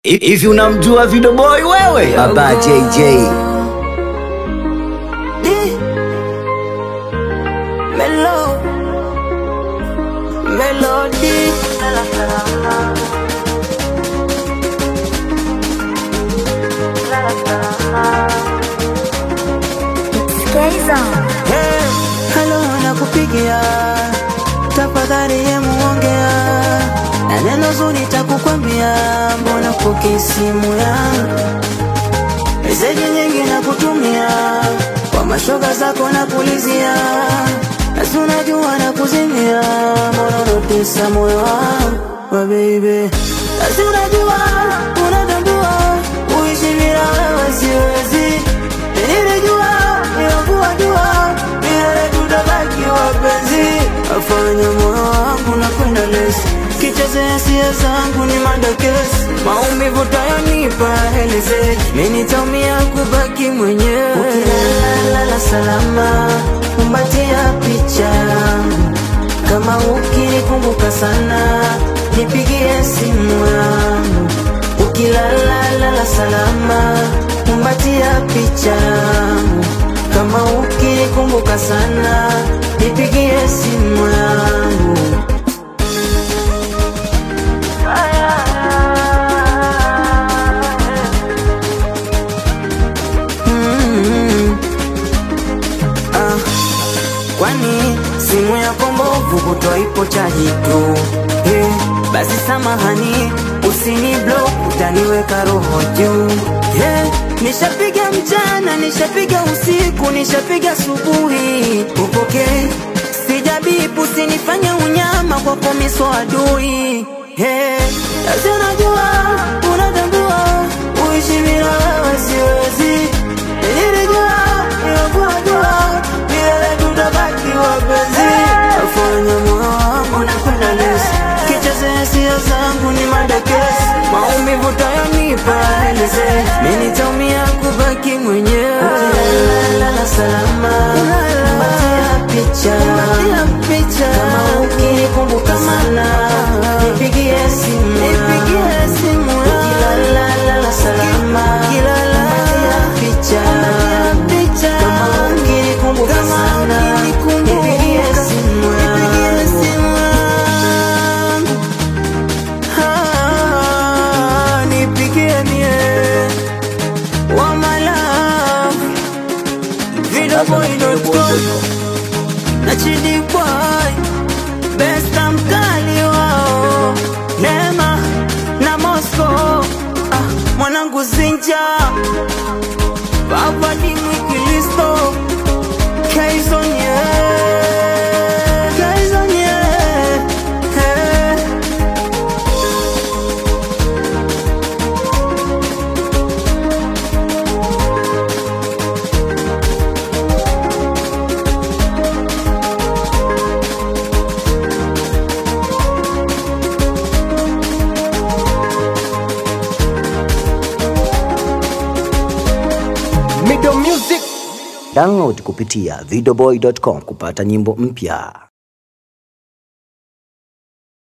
Hivi unamjua Video Boy wewe? Baba JJ. Melody. Hey, hello nakupigia, tafadhali muongea, na neno zuri nitakukwambia, mbona upoke simu yangu? Meseji nyingi nakutumia, kwa mashoga zako napulizia, nasi unajua nakuzimia, mbona unatesa moyo wangu, my baby. Nasi unajua, unatambua, uishi bila wewe siwezi. Nilijua, nilikuwa jua, milele tutabaki wapenzi. Afanya moyo wangu na kwenda lesi, kicheze hisia zangu ni madakesi, maumivu tayonipa heleze, mimi nitaumia kubaki mwenyewe. Ukilala salama, kumbatia picha yangu, kama ukinikumbuka sana, nipigie simu yangu. Ukilala salama, kumbatia picha yangu, kama ukinikumbuka sana, nipigie simu yangu. Kwani simu yako mbovu kutoa ipo chaji tu? Basi samahani, usini block, utaniweka roho juu. Nishapiga mchana, nishapiga usiku, nishapiga subuhi, upokee. Sijabipu, usinifanye unyama, kwa komiso adui. Nasi unajua, unatambua, uishi bila wewe siwezi. Nilijua, nilikuwa jua, milele tutabaki wapenzi. Afanya moyo wangu na kwenda lesi, kicheze hisia zangu ni madakesi, maumivu tayonipa heleze, mimi nitaumia kubaki mwenyewe. Ukilala salama, kumbatia picha, kama ukinikumbuka sana, nipigie simu yangu. Ukilala salama, kumbatia picha, kama ukinikumbuka sana, nipigie simu yangu. Nipigie mie wa my love, videoboy.com na Chidi Boy, besta mkali wao, Neema na Moscow, mwanangu Zinja, Baba ni Mwikilisto, Kaizonye, Kaizonye, Download kupitia videoboy.com kupata nyimbo mpya.